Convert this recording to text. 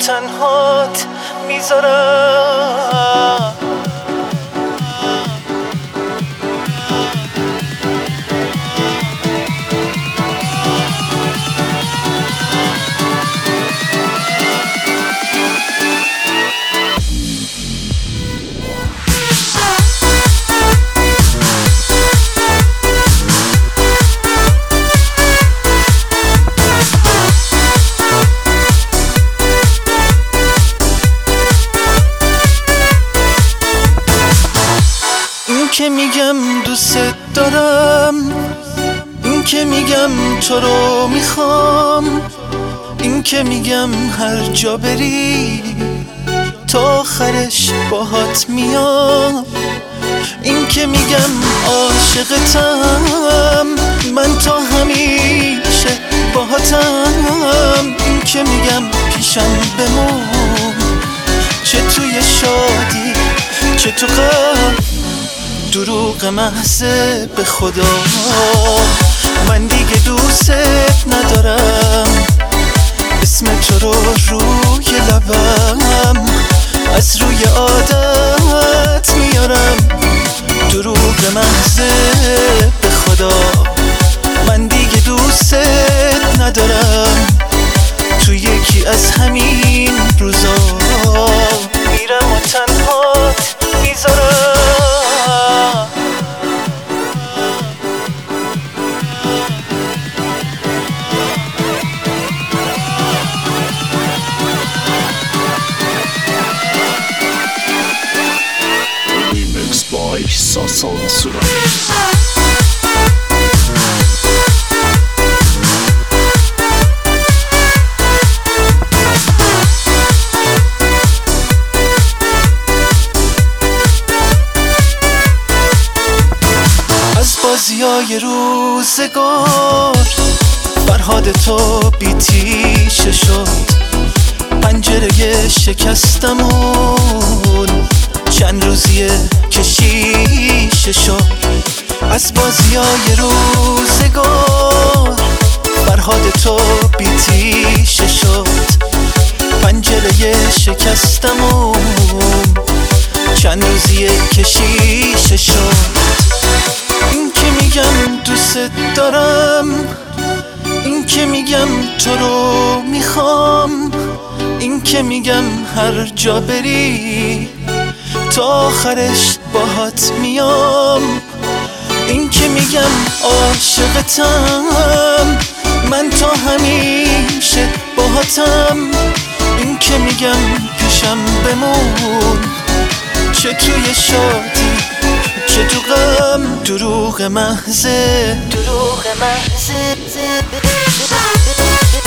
تنهات میذارم. این که میگم دوست دارم، این که میگم تو رو میخوام، این که میگم هر جا بری تا آخرش باهات میام، این که میگم عاشقتم من تا همیشه باهاتم، این که میگم پیشم بمون چه توی شادی چه تو غم، دروغ محضه به خدا من دیگه دوست ندارم، اسم تو رو روی لبم از روی عادت میارم، دروغ محضه به خدا من دیگه دوست ندارم، تو یکی از همین روزا میرم و تنهات میذارم. ساسان سورا از بازیای روزگار فرهاد تو بیتیشه شد، پنجره شکستمون چند روزیه کشیشه شد، از بازیای روزگار فرهاد تو بیتیشه شد، پنجره شکستمون چند روزیه کشیشه شد، این که میگم دوست دارم، این که میگم تو رو میخوام، این که میگم هر جا بری تا آخرش باهات میام، این که میگم عاشقتم من تا همیشه باهاتم، این که میگم پیشم بمون چه توی شادی چه تو غم، دروغ محضه